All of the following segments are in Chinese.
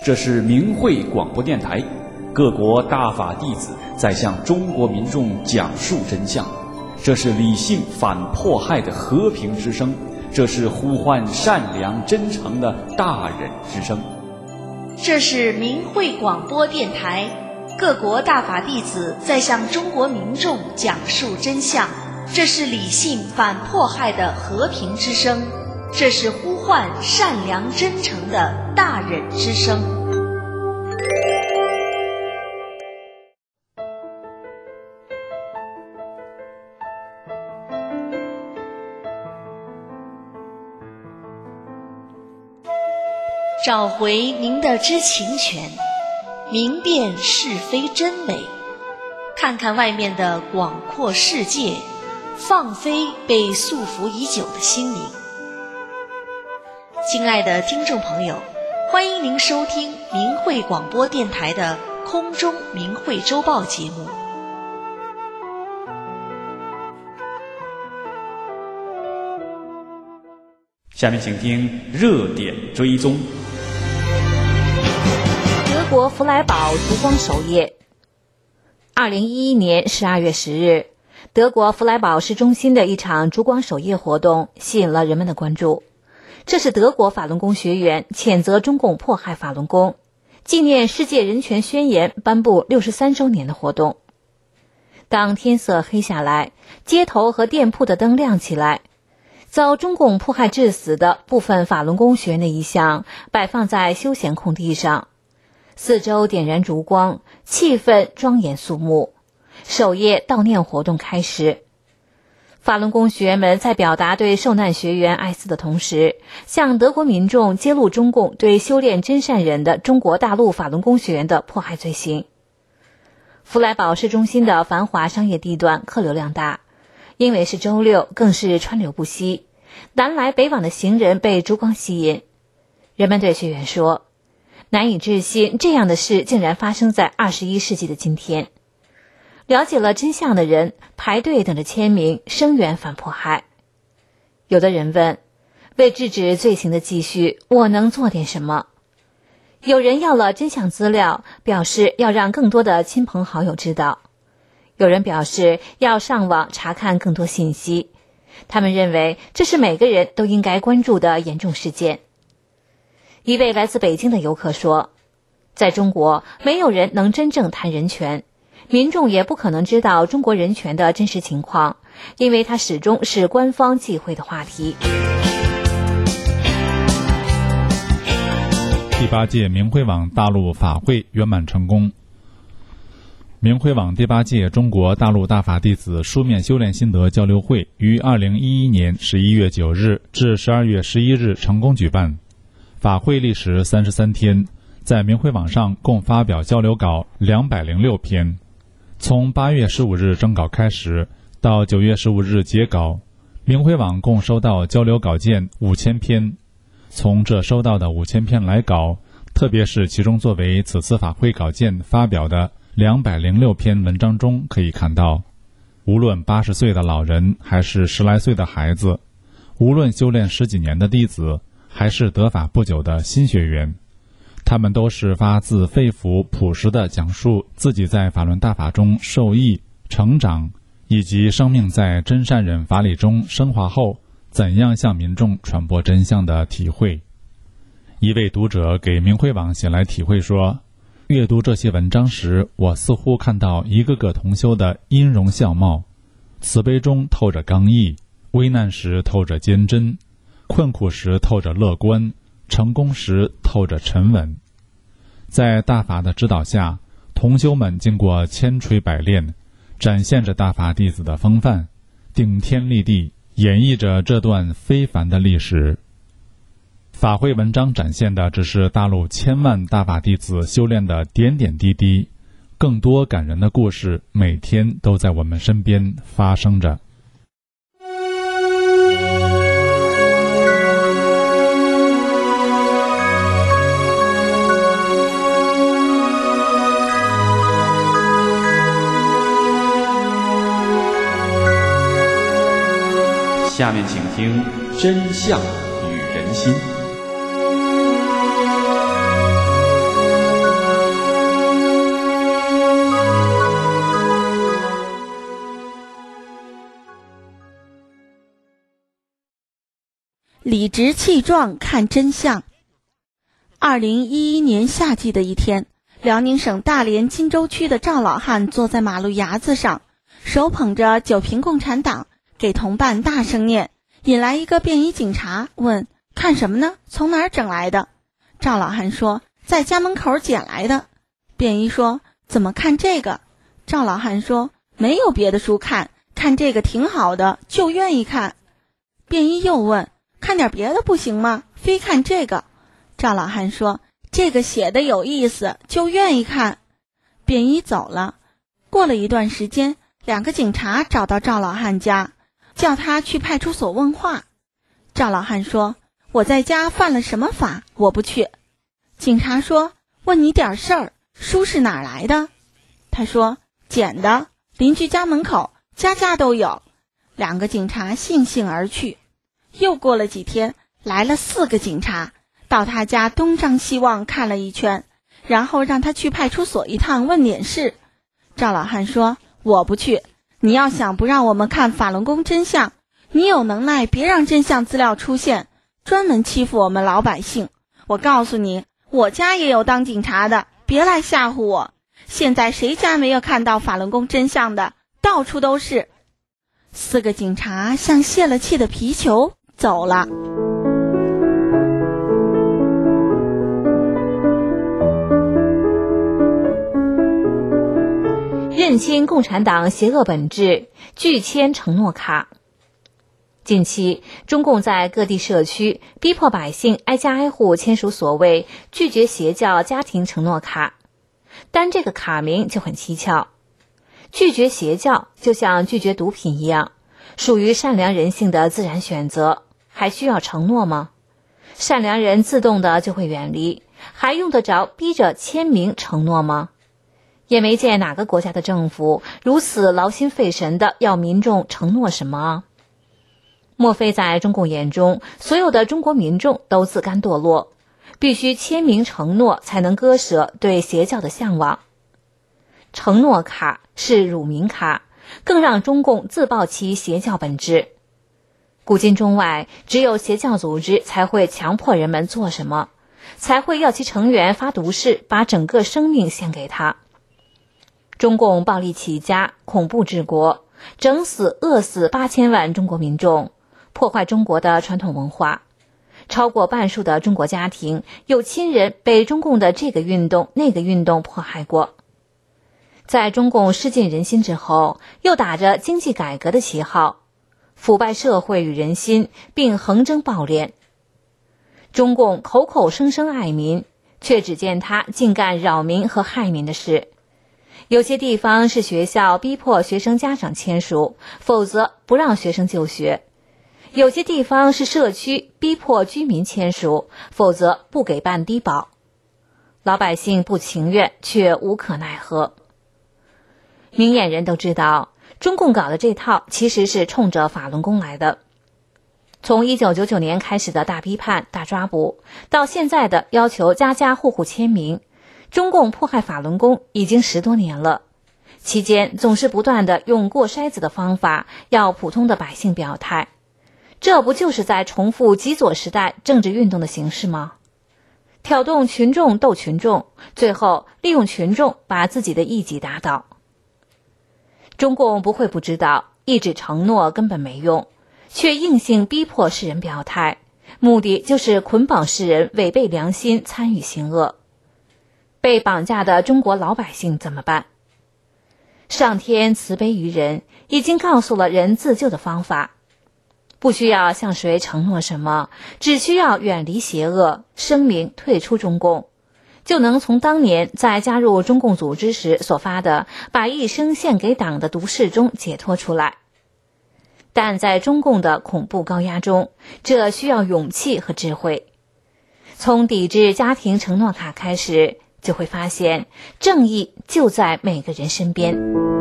这是明慧广播电台，各国大法弟子在向中国民众讲述真相。这是理性反迫害的和平之声，这是呼唤善良真诚的大忍之声。 这是明慧广播电台，各国大法弟子在向中国民众讲述真相。这是理性反迫害的和平之声，这是呼唤善良真诚的大忍之声。找回您的知情权，明辨是非真伪，看看外面的广阔世界，放飞被束缚已久的心灵。亲爱的听众朋友，欢迎您收听明慧广播电台的空中明慧周报节目。 下面请听热点追踪。 德国弗莱堡烛光首夜。2011年12月10日，德国弗莱堡市中心的一场烛光首夜活动吸引了人们的关注。这是德国法轮功学员谴责中共迫害法轮功，纪念世界人权宣言颁布63周年的活动。当天色黑下来，街头和店铺的灯亮起来，遭中共迫害致死的部分法轮功学员的遗像摆放在休闲空地上，四周点燃烛光，气氛庄严肃穆。首夜悼念活动开始，法轮功学员们在表达对受难学员哀思的同时，向德国民众揭露中共对修炼真善忍的中国大陆法轮功学员的迫害罪行。弗莱堡市中心的繁华商业地段客流量大，因为是周六，更是川流不息，南来北往的行人被烛光吸引。人们对学员说，难以置信这样的事竟然发生在21世纪的今天。了解了真相的人排队等着签名声援反迫害。有的人问，为制止罪行的继续，我能做点什么？有人要了真相资料，表示要让更多的亲朋好友知道。有人表示要上网查看更多信息，他们认为这是每个人都应该关注的严重事件。一位来自北京的游客说，在中国没有人能真正谈人权，民众也不可能知道中国人权的真实情况，因为它始终是官方忌讳的话题。 第8届明慧网大陆法会圆满成功。明慧网第8届中国大陆大法弟子书面修炼心得交流会于2011年11月9日至12月11日成功举办。法会历时33天，在明慧网上共发表交流稿206篇。从8月15日征稿开始，到9月15日截稿，明慧网共收到交流稿件5000篇。从这收到的5000篇来稿，特别是其中作为此次法会稿件发表的206篇文章中可以看到，无论80岁的老人还是10来岁的孩子，无论修炼10几年的弟子还是得法不久的新学员，他们都是发自肺腑朴实地讲述自己在法轮大法中受益成长，以及生命在真善忍法理中升华后怎样向民众传播真相的体会。一位读者给明慧网写来体会说，阅读这些文章时，我似乎看到一个个同修的音容笑貌，慈悲中透着刚毅，危难时透着坚贞，困苦时透着乐观，成功时透着沉稳。在大法的指导下，同修们经过千锤百炼，展现着大法弟子的风范，顶天立地，演绎着这段非凡的历史。法会文章展现的只是大陆千万大法弟子修炼的点点滴滴，更多感人的故事每天都在我们身边发生着。 下面请听真相与人心。 理直气壮看真相。2011年夏季的一天，辽宁省大连金州区的赵老汉坐在马路牙子上，手捧着9瓶共产党，给同伴大声念，引来一个便衣警察，问看什么呢？从哪儿整来的？赵老汉说在家门口捡来的。便衣说怎么看这个？赵老汉说没有别的书看，看这个挺好的，就愿意看。便衣又问看点别的不行吗？非看这个。赵老汉说这个写的有意思，就愿意看。便衣走了。过了一段时间，2个警察找到赵老汉家，叫他去派出所问话。赵老汉说我在家犯了什么法，我不去。警察说问你点事儿，书是哪儿来的？他说捡的，邻居家门口，家家都有。2个警察悻悻而去。又过了几天，来了4个警察，到他家东张西望看了一圈，然后让他去派出所一趟问点事。赵老汉说我不去，你要想不让我们看法轮功真相，你有能耐别让真相资料出现，专门欺负我们老百姓。我告诉你，我家也有当警察的，别来吓唬我。现在谁家没有看到法轮功真相的？到处都是。4个警察像泄了气的皮球走了。 认清共产党邪恶本质，拒签承诺卡。近期，中共在各地社区逼迫百姓挨家挨户签署所谓拒绝邪教家庭承诺卡，单这个卡名就很蹊跷。拒绝邪教就像拒绝毒品一样，属于善良人性的自然选择，还需要承诺吗？善良人自动的就会远离，还用得着逼着签名承诺吗？也没见哪个国家的政府如此劳心费神的要民众承诺什么啊？莫非在中共眼中，所有的中国民众都自甘堕落，必须签名承诺才能割舍对邪教的向往？承诺卡是辱民卡，更让中共自曝其邪教本质。古今中外，只有邪教组织才会强迫人们做什么，才会要其成员发毒誓，把整个生命献给他。中共暴力起家，恐怖治国，整死饿死8000万中国民众，破坏中国的传统文化。超过半数的中国家庭有亲人被中共的这个运动那个运动迫害过。在中共失尽人心之后，又打着经济改革的旗号，腐败社会与人心，并横征暴敛。中共口口声声爱民，却只见他净干扰民和害民的事。有些地方是学校逼迫学生家长签署，否则不让学生就学；有些地方是社区逼迫居民签署，否则不给办低保。老百姓不情愿，却无可奈何。明眼人都知道，中共搞的这套其实是冲着法轮功来的。从1999年开始的大批判、大抓捕，到现在的要求家家户户签名，中共迫害法轮功已经10多年了。期间总是不断的用过筛子的方法，要普通的百姓表态。这不就是在重复极左时代政治运动的形式吗？挑动群众斗群众，最后利用群众把自己的异己打倒。中共不会不知道一纸承诺根本没用，却硬性逼迫世人表态，目的就是捆绑世人违背良心参与行恶。被绑架的中国老百姓怎么办？上天慈悲于人，已经告诉了人自救的方法。不需要向谁承诺什么，只需要远离邪恶，声明退出中共，就能从当年在加入中共组织时所发的把一生献给党的毒誓中解脱出来。但在中共的恐怖高压中，这需要勇气和智慧。从抵制家庭承诺卡开始，就会发现正义就在每个人身边。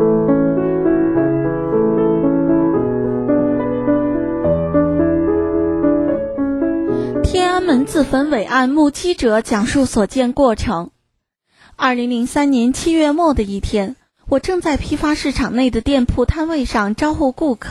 天安门自焚伟案目击者讲述所见过程。2003年7月末的一天，我正在批发市场内的店铺摊位上招呼顾客，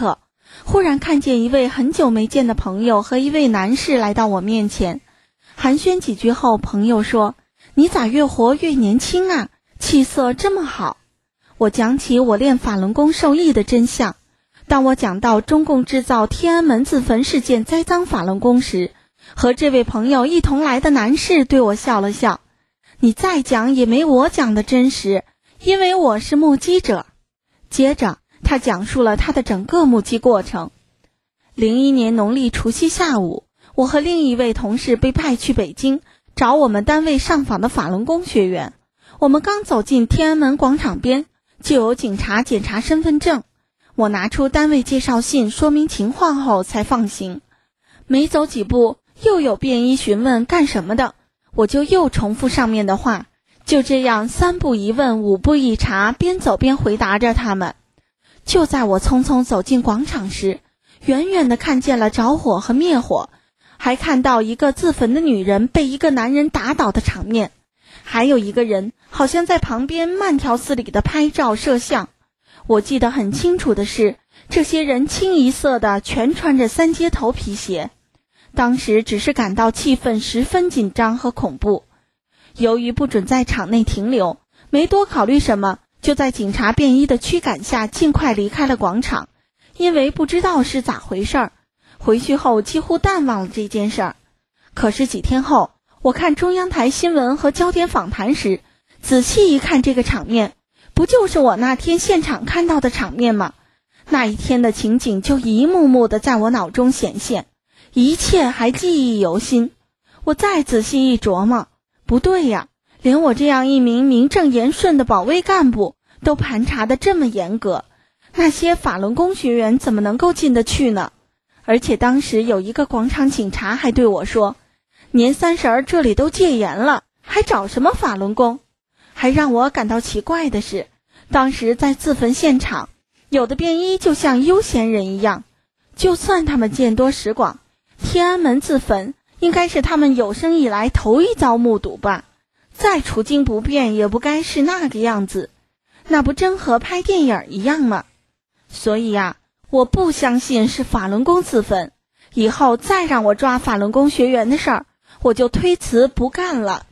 忽然看见一位很久没见的朋友和一位男士来到我面前，寒暄几句后，朋友说：“你咋越活越年轻啊，气色这么好。”我讲起我练法轮功受益的真相。当我讲到中共制造天安门自焚事件栽赃法轮功时，和这位朋友一同来的男士对我笑了笑：“你再讲也没我讲的真实，因为我是目击者。”接着他讲述了他的整个目击过程。01年农历除夕下午，我和另一位同事被派去北京找我们单位上访的法轮功学员。我们刚走进天安门广场边，就有警察检查身份证。我拿出单位介绍信说明情况后才放行。没走几步，又有便衣询问干什么的，我就又重复上面的话。就这样3步一问5步一查，边走边回答着他们。就在我匆匆走进广场时，远远地看见了着火和灭火，还看到一个自焚的女人被一个男人打倒的场面，还有一个人好像在旁边慢条斯理地拍照摄像。我记得很清楚的是，这些人清一色的全穿着3接头皮鞋。当时只是感到气氛十分紧张和恐怖。由于不准在场内停留，没多考虑什么，就在警察便衣的驱赶下尽快离开了广场。因为不知道是咋回事儿，回去后几乎淡忘了这件事儿。可是几天后，我看中央台新闻和焦点访谈时，仔细一看这个场面，不就是我那天现场看到的场面吗？那一天的情景就一幕幕的在我脑中显现，一切还记忆犹新。我再仔细一琢磨，不对呀，连我这样一名名正言顺的保卫干部都盘查得这么严格，那些法轮功学员怎么能够进得去呢？而且当时有一个广场警察还对我说，年30这里都戒严了，还找什么法轮功？还让我感到奇怪的是，当时在自焚现场，有的便衣就像悠闲人一样，就算他们见多识广，天安门自焚应该是他们有生以来头一遭目睹吧，再处境不变也不该是那个样子，那不真和拍电影一样吗？所以啊，我不相信是法轮功自焚，以后再让我抓法轮功学员的事儿，我就推辞不干了。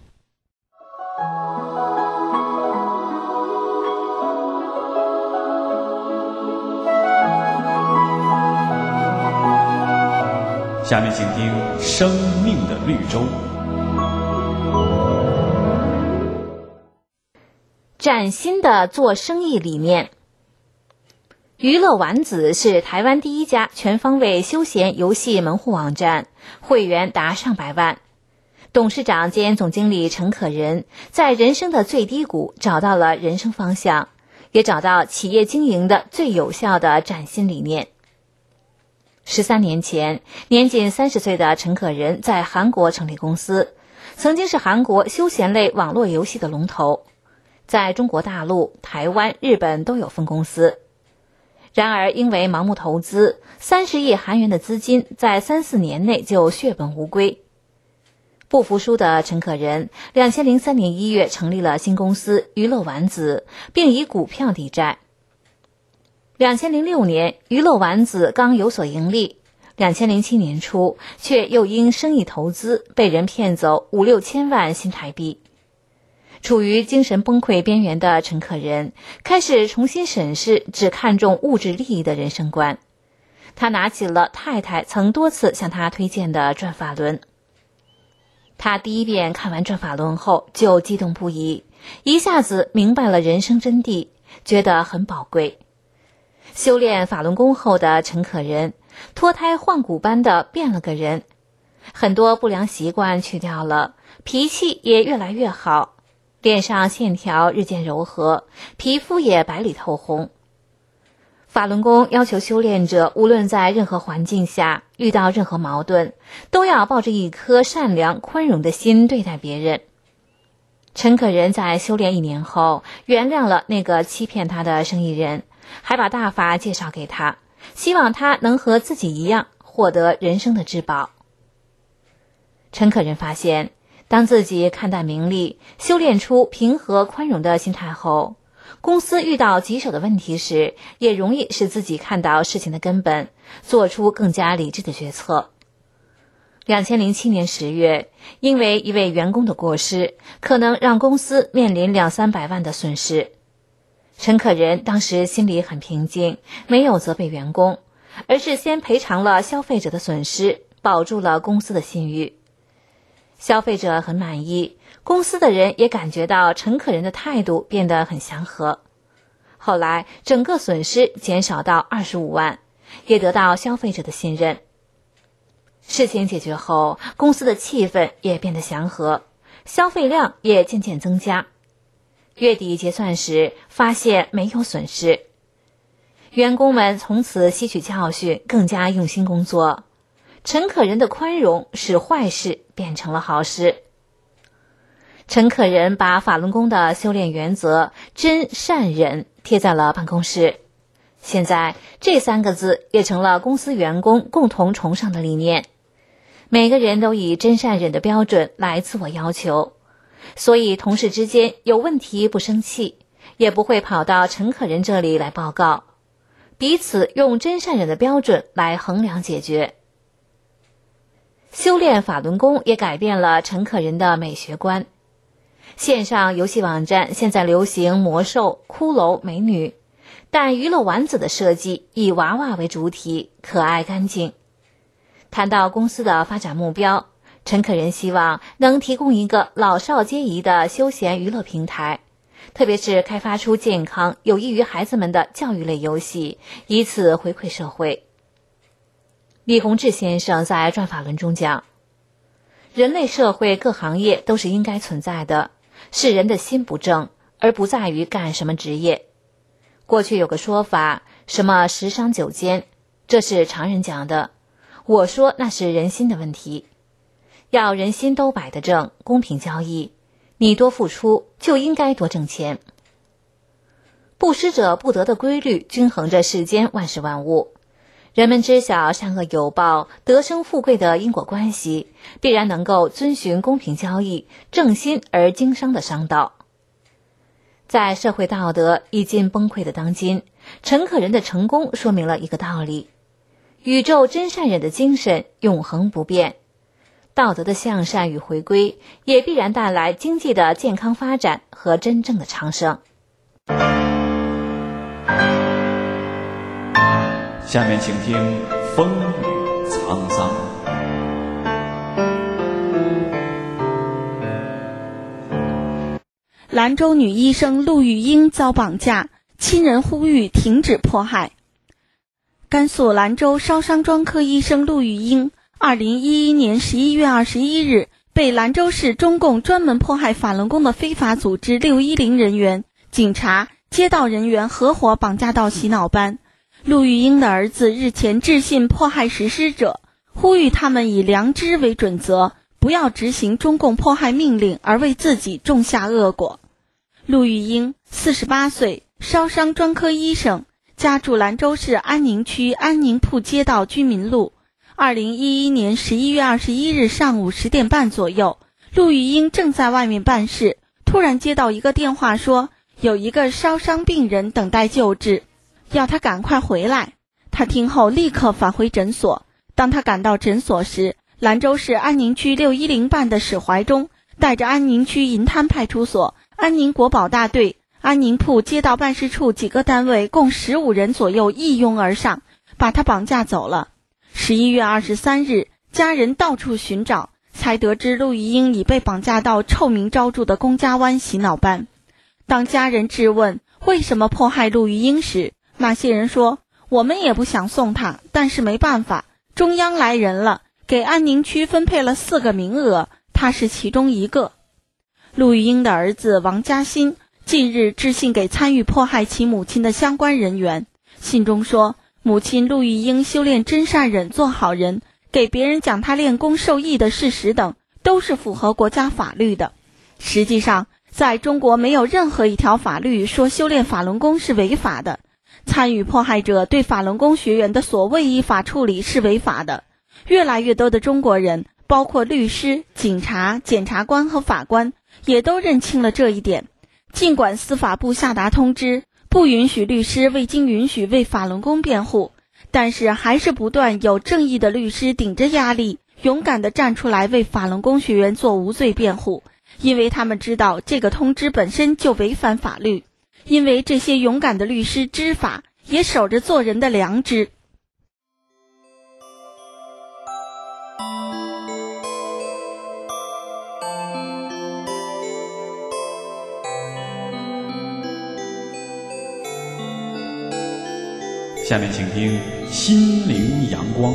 下面请听《生命的绿洲》。 崭新的做生意理念。娱乐丸子是台湾第一家全方位休闲游戏门户网站，会员达上百万。董事长兼总经理陈可仁在人生的最低谷找到了人生方向，也找到企业经营的最有效的崭新理念。13年前，年仅30岁的陈可仁在韩国成立公司，曾经是韩国休闲类网络游戏的龙头，在中国大陆、台湾、日本都有分公司。然而因为盲目投资，30亿韩元的资金在3-4年内就血本无归。不服输的陈可仁2003年1月成立了新公司娱乐丸子，并以股票抵债。2006年，娱乐丸子刚有所盈利，2007年初却又因生意投资被人骗走5-6千万新台币。处于精神崩溃边缘的陈可仁开始重新审视只看重物质利益的人生观。他拿起了太太曾多次向他推荐的转法轮。他第一遍看完转法轮后就激动不已，一下子明白了人生真谛，觉得很宝贵。修炼法轮功后的陈可仁脱胎换骨般的变了个人，很多不良习惯去掉了，脾气也越来越好，脸上线条日渐柔和，皮肤也白里透红。法轮功要求修炼者无论在任何环境下遇到任何矛盾，都要抱着一颗善良宽容的心对待别人。陈可仁在修炼1年后原谅了那个欺骗他的生意人，还把大法介绍给他，希望他能和自己一样获得人生的至宝。陈可仁发现，当自己看淡名利，修炼出平和宽容的心态后， 公司遇到棘手的问题时，也容易使自己看到事情的根本，做出更加理智的决策。2007年10月，因为一位员工的过失，可能让公司面临200-300万的损失。陈可人当时心里很平静，没有责备员工，而是先赔偿了消费者的损失，保住了公司的信誉。消费者很满意，公司的人也感觉到陈可人的态度变得很祥和。后来整个损失减少到25万，也得到消费者的信任。事情解决后，公司的气氛也变得祥和，消费量也渐渐增加。月底结算时，发现没有损失。员工们从此吸取教训，更加用心工作。陈可人的宽容使坏事变成了好事。陈可人把法轮功的修炼原则真善忍贴在了办公室，现在这3个字也成了公司员工共同崇尚的理念。每个人都以真善忍的标准来自我要求，所以同事之间有问题不生气，也不会跑到陈可人这里来报告，彼此用真善忍的标准来衡量解决。修炼法轮功也改变了陈可人的美学观。线上游戏网站现在流行魔兽、骷髅、美女，但娱乐丸子的设计以娃娃为主体，可爱干净。谈到公司的发展目标，陈可人希望能提供一个老少皆宜的休闲娱乐平台，特别是开发出健康有益于孩子们的教育类游戏，以此回馈社会。李洪志先生在转法轮中讲，人类社会各行业都是应该存在的，是人的心不正，而不在于干什么职业。过去有个说法，什么10商9奸，这是常人讲的，我说那是人心的问题。要人心都摆得正，公平交易，你多付出就应该多挣钱。不施者不得的规律均衡着世间万事万物，人们知晓善恶有报、得生富贵的因果关系，必然能够遵循公平交易、正心而经商的商道。在社会道德已经崩溃的当今，陈可人的成功说明了一个道理：宇宙真善忍的精神永恒不变，道德的向善与回归也必然带来经济的健康发展和真正的昌盛。 下面请听风雨沧桑。 兰州女医生陆玉英遭绑架，亲人呼吁停止迫害。甘肃兰州烧伤专科医生陆玉英2011年11月21日被兰州市中共专门迫害法轮功的非法组织610人员、警察、街道人员合伙绑架到洗脑班。陆玉英的儿子日前致信迫害实施者，呼吁他们以良知为准则，不要执行中共迫害命令而为自己种下恶果。陆玉英48岁，烧伤专科医生，家住兰州市安宁区安宁铺街道居民路。2011年11月21日上午10点半左右，陆玉英正在外面办事，突然接到一个电话说，有一个烧伤病人等待救治，要他赶快回来。他听后立刻返回诊所。当他赶到诊所时，兰州市安宁区610办的史怀忠带着安宁区银滩派出所、安宁国保大队、安宁铺街道办事处几个单位共15人左右一拥而上，把他绑架走了。11月23日，家人到处寻找，才得知陆玉英已被绑架到臭名昭著的龚家湾洗脑班。当家人质问为什么迫害陆玉英时，那些人说，我们也不想送他，但是没办法，中央来人了，给安宁区分配了4个名额，他是其中一个。陆玉英的儿子王嘉欣近日致信给参与迫害其母亲的相关人员，信中说，母亲陆玉英修炼真善忍做好人，给别人讲他练功受益的事实等，都是符合国家法律的。实际上，在中国没有任何一条法律说修炼法轮功是违法的，参与迫害者对法轮功学员的所谓依法处理是违法的。越来越多的中国人，包括律师、警察、检察官和法官，也都认清了这一点。 尽管司法部下达通知，不允许律师未经允许为法轮功辩护，但是还是不断有正义的律师顶着压力，勇敢地站出来为法轮功学员做无罪辩护，因为他们知道这个通知本身就违反法律，因为这些勇敢的律师知法，也守着做人的良知。 下面请听《心灵阳光》。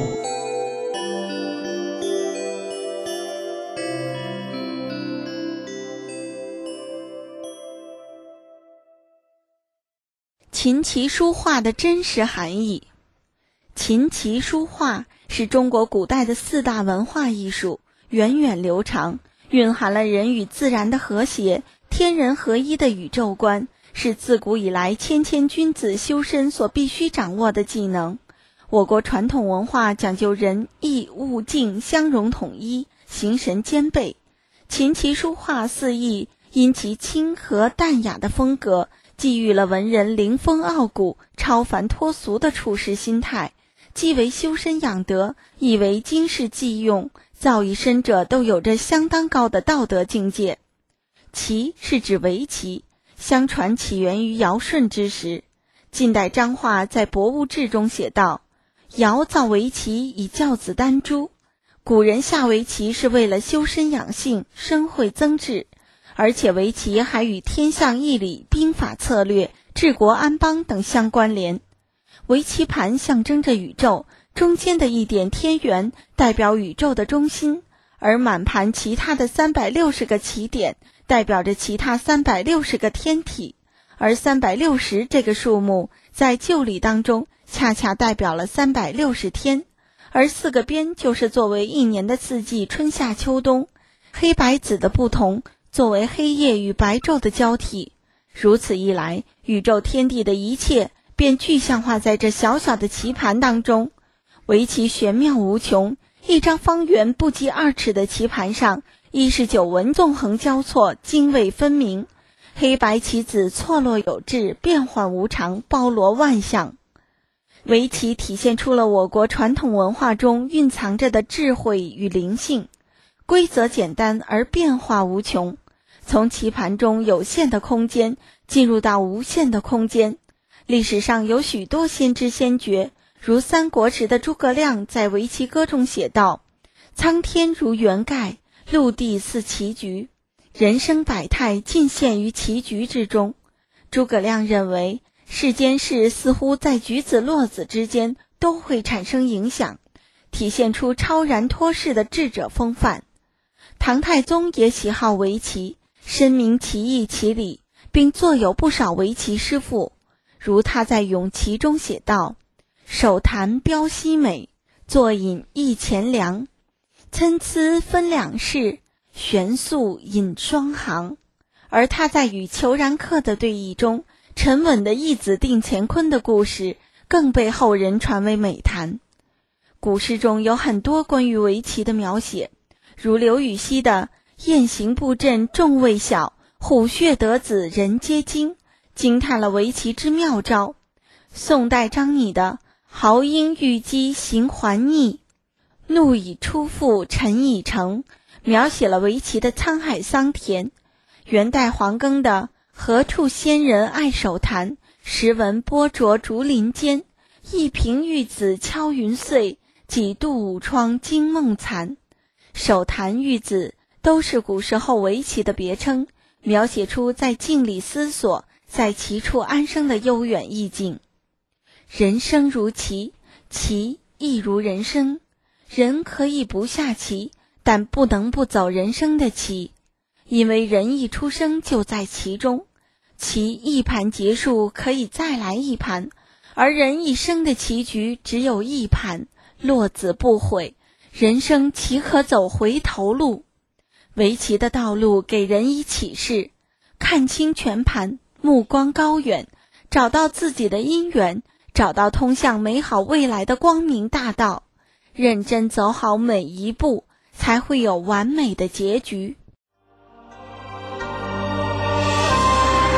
琴棋书画的真实含义。琴棋书画是中国古代的4大文化艺术，源远流长，蕴含了人与自然的和谐、天人合一的宇宙观，是自古以来谦君子修身所必须掌握的技能。我国传统文化讲究人义物境相融统一，形神兼备。琴棋书画4艺因其清和淡雅的风格，寄予了文人凌风傲骨、超凡脱俗的处世心态，既为修身养德，亦为经世济用，造诣深者都有着相当高的道德境界。棋是指围棋，相传起源于尧舜之时。近代张化在《博物志》中写道：尧造围棋以教子丹朱。古人下围棋是为了修身养性、生慧增智，而且围棋还与天象易理、兵法策略、治国安邦等相关联。围棋盘象征着宇宙，中间的一点天元代表宇宙的中心，而满盘其他的360个棋点代表着其他360个天体，而360这个数目在旧历当中恰恰代表了360天，而4个边就是作为一年的4季春夏秋冬，黑白紫的不同作为黑夜与白昼的交替。如此一来，宇宙天地的一切便具象化在这小小的棋盘当中。围棋玄妙无穷，一张方圆不及2尺的棋盘上，19纹纵横交错，泾渭分明，黑白棋子错落有致，变幻无常，包罗万象。围棋体现出了我国传统文化中蕴藏着的智慧与灵性，规则简单而变化无穷，从棋盘中有限的空间进入到无限的空间。历史上有许多先知先觉，如三国时的诸葛亮在围棋歌中写道：苍天如圆盖，陆地似棋局，人生百态尽现于棋局之中。诸葛亮认为世间事似乎在举子落子之间都会产生影响，体现出超然脱世的智者风范。唐太宗也喜好围棋，深明棋艺棋理，并作有不少围棋师傅，如他在《咏棋》中写道：手弹标西美，坐饮一钱粮，参差分两式，玄素引双行。而他在与裘然客的对弈中，沉稳的一子定乾坤的故事更被后人传为美谈。古诗中有很多关于围棋的描写，如刘禹锡的雁行布阵众未晓，虎穴得子人皆惊，惊叹了围棋之妙招。宋代张拟的豪英御鸡行环逆，怒以出复陈以成，描写了围棋的沧海桑田。元代黄庚的何处仙人爱手弹，时闻波灼竹林间，一平玉子敲云碎，几度武窗惊梦残。手弹玉子都是古时候围棋的别称，描写出在静里思索，在棋处安生的悠远意境。人生如棋，棋亦如人生。人可以不下棋，但不能不走人生的棋，因为人一出生就在其中，棋一盘结束可以再来一盘，而人一生的棋局只有一盘，落子不悔，人生岂可走回头路？围棋的道路给人以启示，看清全盘，目光高远，找到自己的因缘，找到通向美好未来的光明大道，认真走好每一步，才会有完美的结局。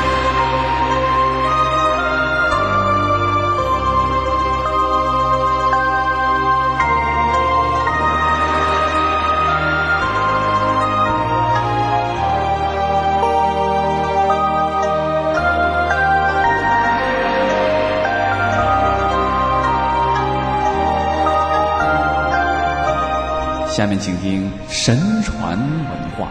下面请听神传文化。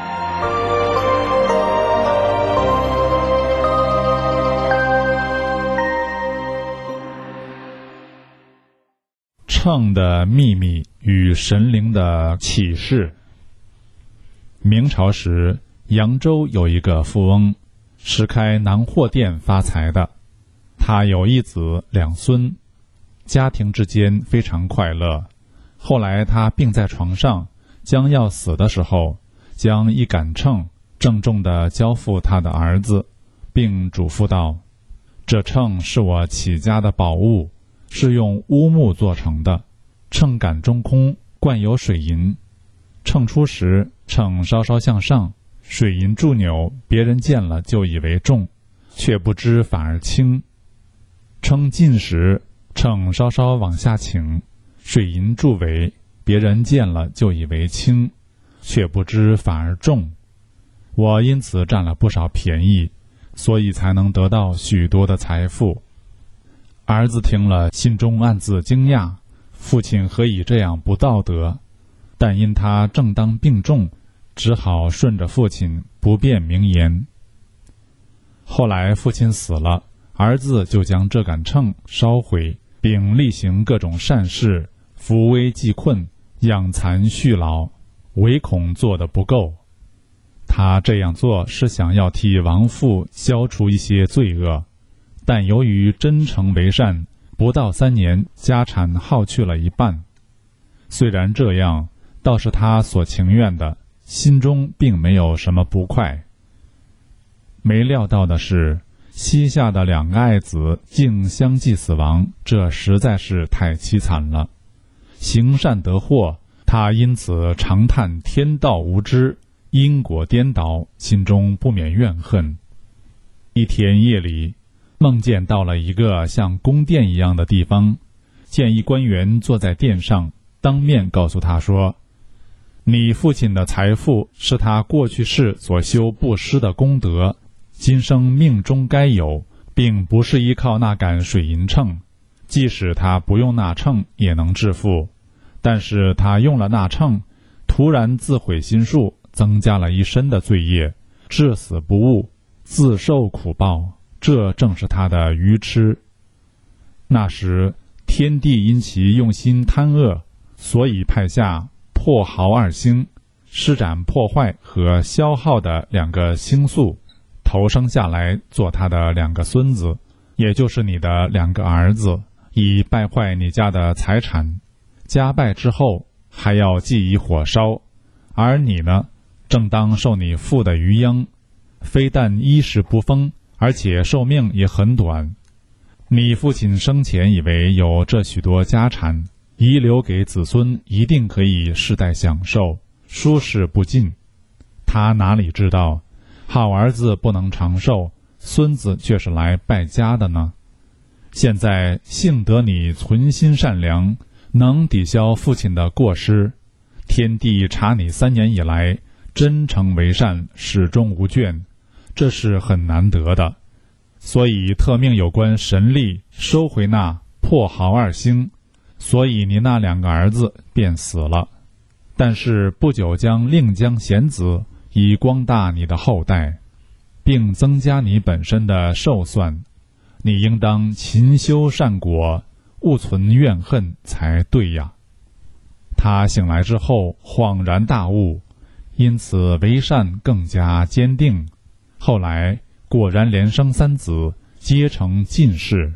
秤的秘密与神灵的启示。明朝时，扬州有一个富翁，是开南货店发财的。他有一子两孙，家庭之间非常快乐。后来他病在床上，将要死的时候，将一杆秤郑重地交付他的儿子，并嘱咐道：这秤是我起家的宝物，是用乌木做成的，秤杆中空，灌有水银。秤出时，秤稍稍向上，水银驻扭，别人见了就以为重，却不知反而轻。称尽时，秤稍稍往下倾，水银驻围，别人见了就以为轻，却不知反而重。我因此占了不少便宜，所以才能得到许多的财富。儿子听了，心中暗自惊讶，父亲何以这样不道德？但因他正当病重，只好顺着父亲，不便明言。后来父亲死了，儿子就将这杆秤烧毁，并例行各种善事，扶危济困，养残恤老，唯恐做得不够。他这样做是想要替亡父消除一些罪恶，但由于真诚为善，不到3年，家产耗去了一半。虽然这样，倒是他所情愿的，心中并没有什么不快。没料到的是，膝下的2个爱子竟相继死亡，这实在是太凄惨了。行善得祸，他因此长叹天道无知，因果颠倒，心中不免怨恨。一天夜里，梦见到了一个像宫殿一样的地方，见一官员坐在殿上，当面告诉他说：你父亲的财富是他过去世所修布施的功德，今生命中该有，并不是依靠那杆水银秤。即使他不用那秤也能致富，但是他用了那秤，突然自毁心术，增加了一身的罪业，至死不悟，自受苦报，这正是他的愚痴。那时天帝因其用心贪恶，所以派下破耗2星，施展破坏和消耗的2个星宿，投生下来做他的2个孙子，也就是你的2个儿子，以败坏你家的财产。家败之后，还要寄以火烧。而你呢，正当受你父的余殃，非但衣食不丰，而且寿命也很短。你父亲生前以为有这许多家产，遗留给子孙一定可以世代享受，舒适不尽。他哪里知道，好儿子不能长寿，孙子却是来败家的呢？现在幸得你存心善良，能抵消父亲的过失，天帝查你3年以来真诚为善，始终无倦，这是很难得的，所以特命有关神力收回那破耗2星，所以你那2个儿子便死了。但是不久将另将贤子，以光大你的后代，并增加你本身的寿算。你应当勤修善果，勿存怨恨才对呀。他醒来之后恍然大悟，因此为善更加坚定。后来果然连生3子，皆成进士。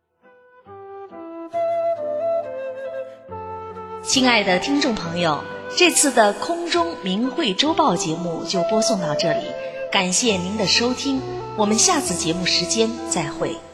亲爱的听众朋友，这次的空中明慧周报节目就播送到这里，感谢您的收听，我们下次节目时间再会。